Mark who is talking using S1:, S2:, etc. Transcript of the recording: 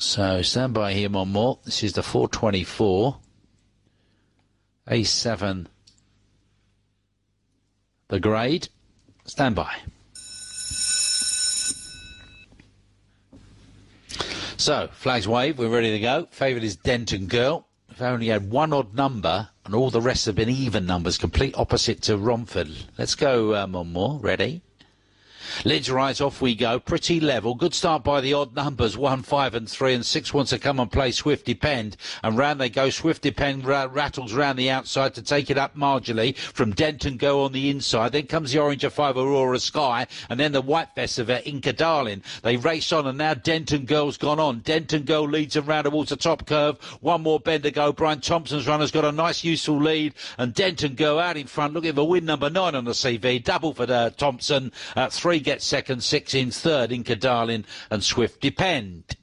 S1: So stand by here one more. This is the 424. A7, the grade. Stand by. So, flags wave, we're ready to go. Favourite is Denton Girl. We've only had one odd number, and all the rest have been even numbers, complete opposite to Romford. Let's go one more. Ready? Lids rise, off we go. Pretty level. Good start by the odd numbers. 1, 5 and 3 and 6 wants to come and play Swift Depend. And round they go. Swift Depend rattles round the outside to take it up marginally from Denton Go on the inside. Then comes the Orange of 5 Aurora Sky. And then the White Vesta Inca Darling. They race on and now Denton Girl's gone on. Denton Girl leads them round towards the top curve. One more bend to go. Brian Thompson's runner's got a nice useful lead. And Denton Girl out in front looking for win number 9 on the CV. Double for Thompson. 3 gets second, 6 in third, Inca Darling and Swift Depend.